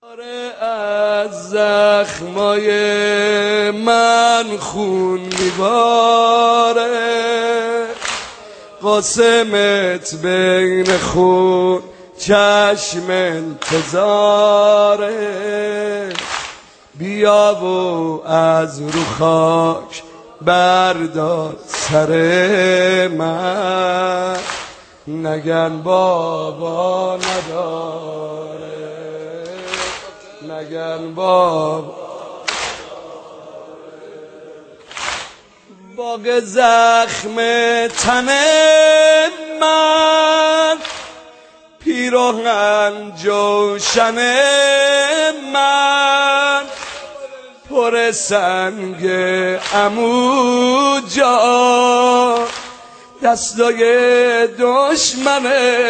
از زخمای من خون میباره، قاسمت بین خون چشم انتظاره. بیا و از رو خاک بردار سر من، نگن بابا نداره، نگن بابا. باغ زخم تن من، پیراهن جوشن من، پر سنگ عمو جان، دستای دشمن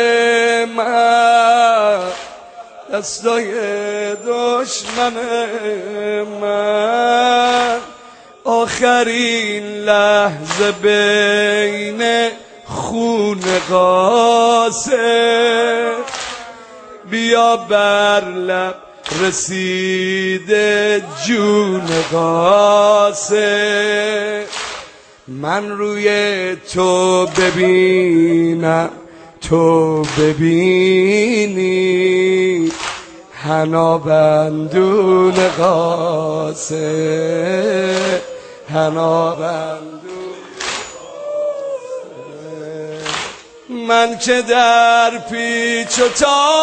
من، دستای دشمن من. آخرین لحظه بین خون قاسم، بیا بر لب رسیده جون قاسم. من روی تو ببینم تو ببینی، حنا بندون قاسم، حنا بندون. من که در پیچ و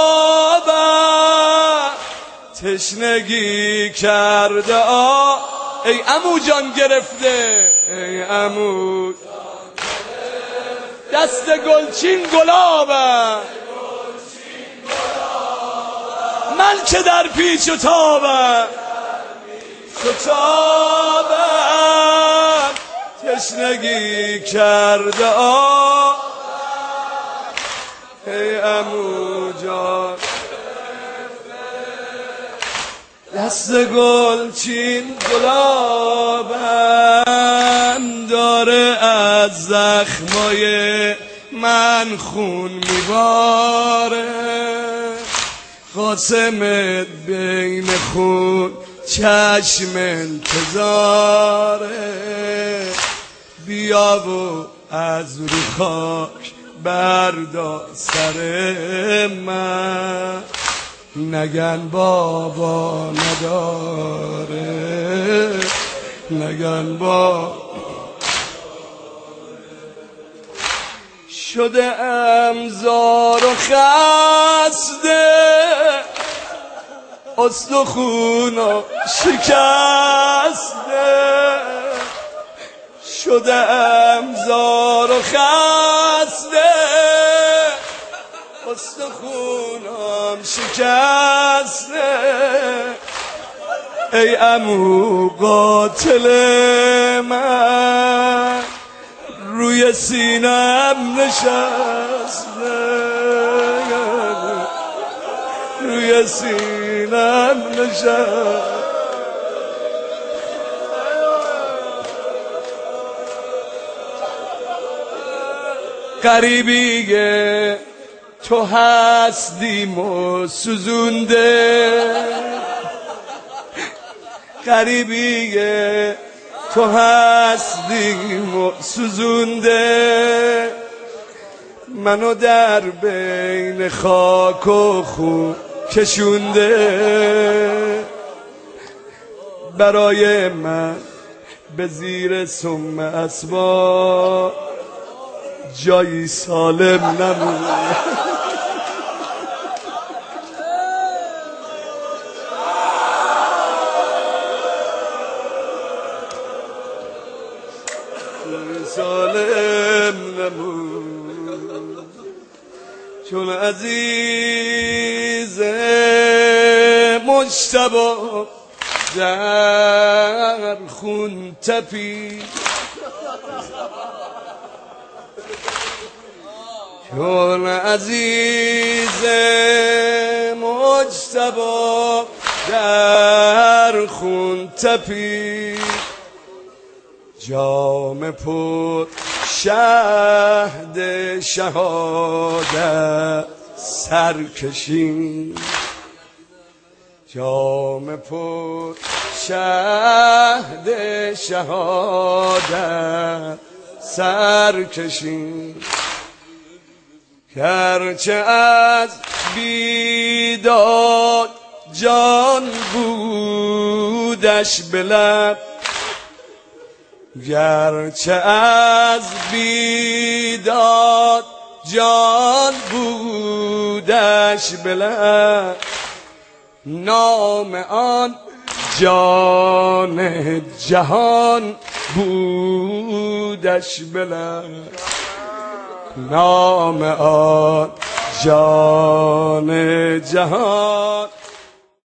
تابم تشنگی کرده ای عمو جان گرفته، ای عمو دست گلچین گلابم. من که در پیچ و تابم تشنگی کرده ای عمو جان، دست گلچین گلابم داره از زخمای من خون میباره. قاسمت بین خون چشم انتظاره. بیا و از رو خاک بردار سر من، نگن بابا نداره، نگن بابا. شده ام زار و خسته، استخونا شکسته. شده ام زار و خسته، استخونم شکسته. ای عمو قاتل من، روی سینم نشسته، روی سینم نشسته. غریبیه تو هستیم و سوزونده، غریبیه تو هستیم و سوزونده. منو در بین خاک و خون کشونده. برای من به زیر سم اسباب جایی سالم نمونه. سالم نمون، چون عزیز مجتبی در خون تپید، چون عزیز مجتبی در خون تپید. جام پر شهد شهادت سرکشید، جام پر شهد شهادت سر کشید، گرچه از بیداد جان بودش به لب، گرچه از بیداد جان بودش به لب، نام آن جان جهان بودش به لب، نام آن جان جهان